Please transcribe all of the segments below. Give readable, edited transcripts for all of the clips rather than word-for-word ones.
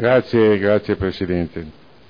Grazie Presidente.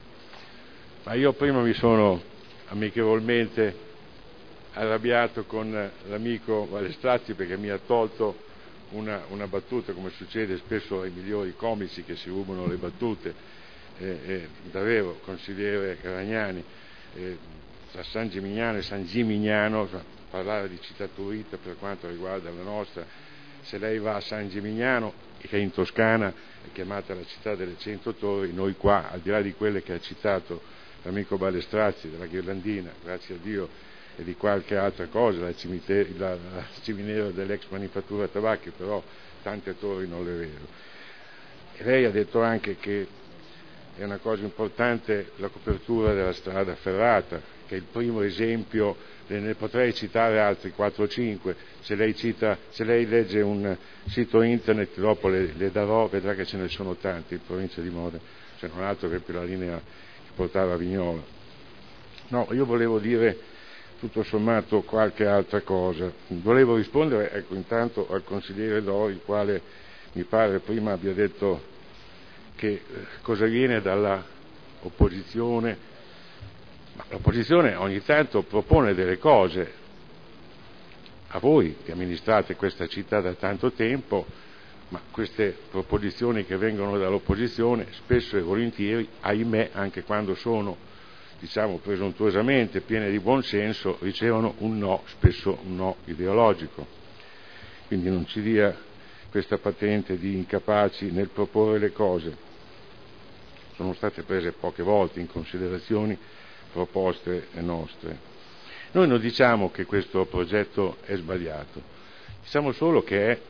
Ma io prima mi sono amichevolmente arrabbiato con l'amico Malestrazzi perché mi ha tolto una battuta, come succede spesso ai migliori comici che si rubano le battute. Davvero, consigliere Gragnani, tra San Gimignano e San Gimignano, parlare di città turista per quanto riguarda la nostra, se lei va a San Gimignano, che è in Toscana, è chiamata la città delle 100 torri, noi qua, al di là di quelle che ha citato l'amico Balestrazzi, della Ghirlandina, grazie a Dio, e di qualche altra cosa, la ciminera dell'ex manifattura tabacchi, però tante torri non le vedo. E lei ha detto anche che è una cosa importante la copertura della strada ferrata, che è il primo esempio, ne potrei citare altri 4 o 5, se lei legge un sito internet, dopo le darò, vedrà che ce ne sono tanti in provincia di Modena, se non altro che per la linea che portava a Vignola. No, io volevo dire tutto sommato qualche altra cosa. Volevo rispondere, intanto al consigliere Dori, il quale mi pare prima abbia detto che cosa viene dalla opposizione. Ma l'opposizione ogni tanto propone delle cose a voi che amministrate questa città da tanto tempo, ma queste proposizioni che vengono dall'opposizione spesso e volentieri, ahimè, anche quando sono, diciamo, presuntuosamente piene di buon senso, ricevono un no, spesso un no ideologico. Quindi non ci dia questa patente di incapaci nel proporre le cose. Sono state prese poche volte in considerazione proposte nostre. Noi non diciamo che questo progetto è sbagliato, diciamo solo che è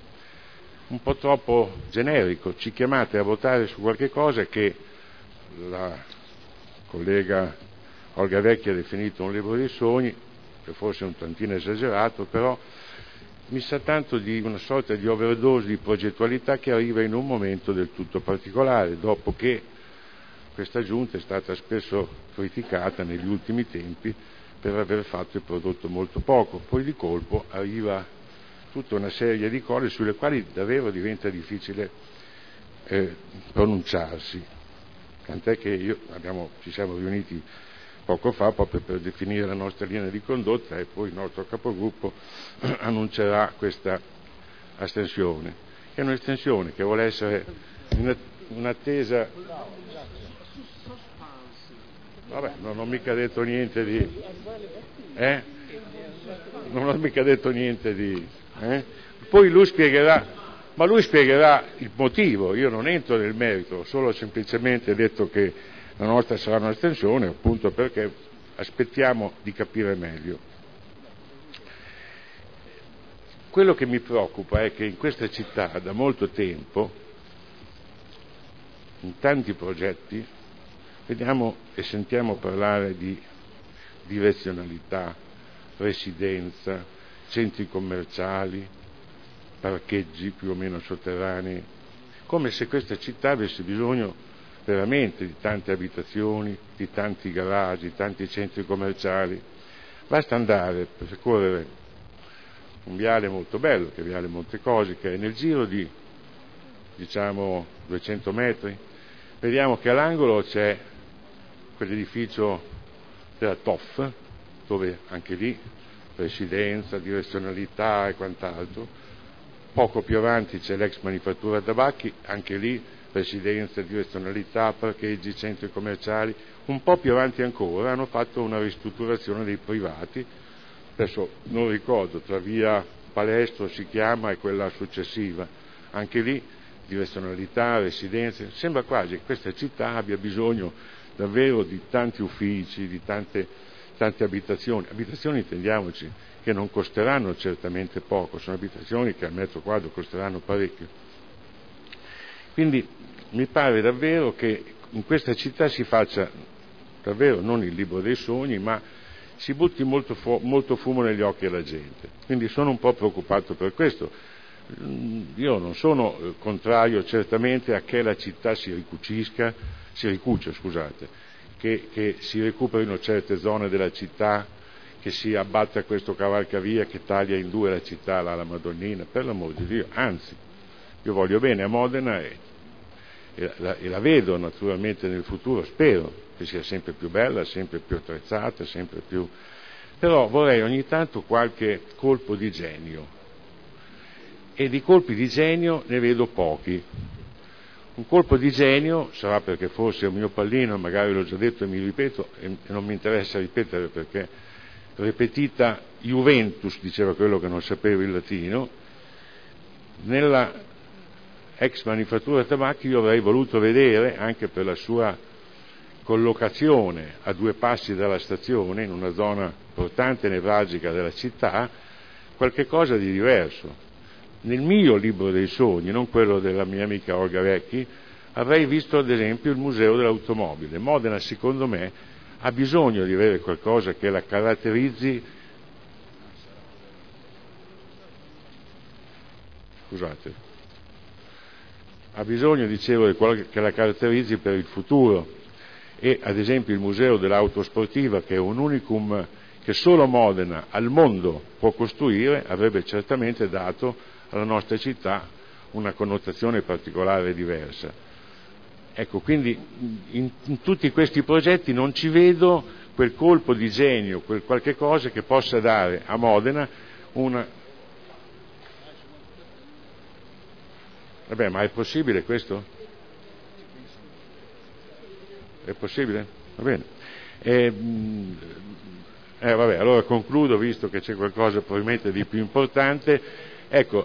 un po' troppo generico. Ci chiamate a votare su qualche cosa che la collega Olga Vecchi ha definito un libro dei sogni, che forse è un tantino esagerato, però mi sa tanto di una sorta di overdose di progettualità che arriva in un momento del tutto particolare, dopo che questa giunta è stata spesso criticata negli ultimi tempi per aver fatto e prodotto molto poco. Poi di colpo arriva tutta una serie di cose sulle quali davvero diventa difficile pronunciarsi. Tant'è che ci siamo riuniti poco fa proprio per definire la nostra linea di condotta e poi il nostro capogruppo annuncerà questa astensione, che è un'estensione che vuole essere un'attesa. Vabbè, non ho mica detto niente di... Non ho mica detto niente di... Poi lui spiegherà il motivo, io non entro nel merito, ho solo semplicemente detto che la nostra sarà un'astensione, appunto perché aspettiamo di capire meglio. Quello che mi preoccupa è che in questa città da molto tempo, in tanti progetti, vediamo e sentiamo parlare di direzionalità, residenza, centri commerciali, parcheggi più o meno sotterranei, come se questa città avesse bisogno veramente di tante abitazioni, di tanti garage, di tanti centri commerciali. Basta andare per percorrere un viale molto bello, che è Viale Montecosi, che è nel giro di 200 metri, vediamo che all'angolo c'è quell'edificio della TOF, dove anche lì residenza, direzionalità e quant'altro. Poco più avanti c'è l'ex manifattura tabacchi, anche lì residenza, direzionalità, parcheggi, centri commerciali. Un po' più avanti ancora hanno fatto una ristrutturazione dei privati, adesso non ricordo, tra via Palestro si chiama e quella successiva, anche lì direzionalità, residenze. Sembra quasi che questa città abbia bisogno davvero di tanti uffici, di tante abitazioni, intendiamoci, che non costeranno certamente poco, sono abitazioni che al metro quadro costeranno parecchio. Quindi mi pare davvero che in questa città si faccia davvero non il libro dei sogni, ma si butti molto fumo negli occhi alla gente. Quindi sono un po' preoccupato per questo. Io non sono contrario certamente a che la città si ricuce, che si recuperino certe zone della città, che si abbatta questo cavalcavia che taglia in due la città, la Madonnina, per l'amor di Dio. Anzi, io voglio bene a Modena e e la vedo naturalmente nel futuro, spero che sia sempre più bella, sempre più attrezzata, sempre più... Però vorrei ogni tanto qualche colpo di genio, e di colpi di genio ne vedo pochi. Un colpo di genio, sarà perché forse è un mio pallino, magari l'ho già detto e mi ripeto, e non mi interessa ripetere perché repetita Juventus, diceva quello che non sapeva il latino. Nella ex manifattura tabacchi io avrei voluto vedere, anche per la sua collocazione a 2 passi dalla stazione, in una zona importante e nevralgica della città, qualche cosa di diverso. Nel mio libro dei sogni, non quello della mia amica Olga Vecchi, avrei visto ad esempio il museo dell'automobile. Modena, secondo me, ha bisogno di avere qualcosa che la caratterizzi. Scusate. Ha bisogno, dicevo, di quello che la caratterizzi per il futuro, e ad esempio il museo dell'auto sportiva, che è un unicum che solo Modena al mondo può costruire, avrebbe certamente dato alla nostra città una connotazione particolare e diversa. Ecco, quindi in tutti questi progetti non ci vedo quel colpo di genio, quel qualche cosa che possa dare a Modena una... Vabbè, ma è possibile questo? È possibile? Va bene. Vabbè, allora concludo, visto che c'è qualcosa probabilmente di più importante. Ecco,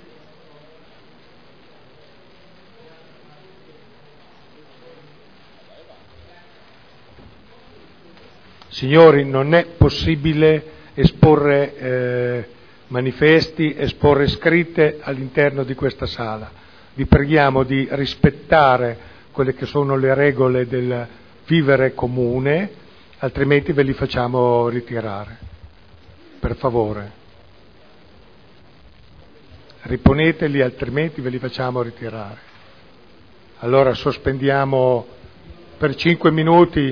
Signori, non è possibile esporre manifesti, esporre scritte all'interno di questa sala. Vi preghiamo di rispettare quelle che sono le regole del vivere comune, altrimenti ve li facciamo ritirare. Per favore. Riponeteli, altrimenti ve li facciamo ritirare. Allora sospendiamo per 5 minuti.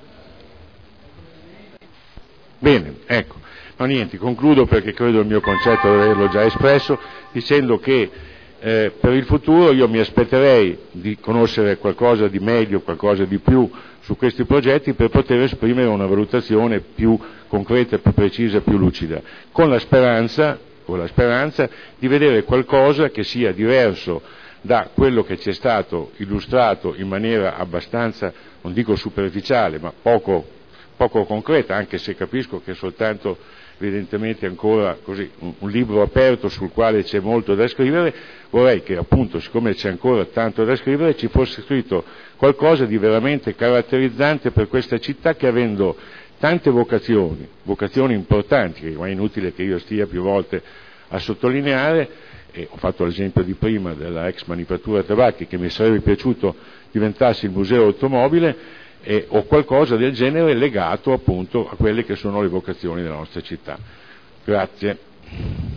Bene, ecco. No, niente, concludo perché credo il mio concetto di averlo già espresso, dicendo che per il futuro io mi aspetterei di conoscere qualcosa di meglio, qualcosa di più su questi progetti per poter esprimere una valutazione più concreta, più precisa, più lucida, con la speranza di vedere qualcosa che sia diverso da quello che ci è stato illustrato in maniera abbastanza, non dico superficiale, ma poco concreta, anche se capisco che è soltanto evidentemente ancora così un libro aperto sul quale c'è molto da scrivere. Vorrei che appunto, siccome c'è ancora tanto da scrivere, ci fosse scritto qualcosa di veramente caratterizzante per questa città che, avendo tante vocazioni importanti, che è inutile che io stia più volte a sottolineare, e ho fatto l'esempio di prima della ex manifattura tabacchi, che mi sarebbe piaciuto diventasse il museo automobile, o qualcosa del genere legato appunto a quelle che sono le vocazioni della nostra città. Grazie.